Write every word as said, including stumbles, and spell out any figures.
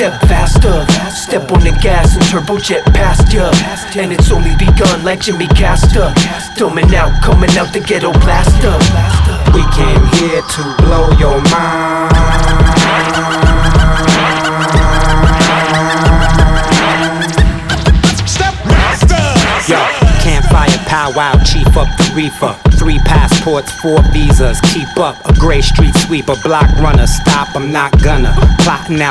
step faster. Step on the gas and turbojet past ya. And it's only begun like Jimmy Castor. Dumbing out, coming out the ghetto blaster. We came here to blow your mind. Step Masters! Yo, campfire powwow, chief up the reefer. Three passports, four visas, keep up. A gray street sweeper, block runner, stop, I'm not gonna. Plotting out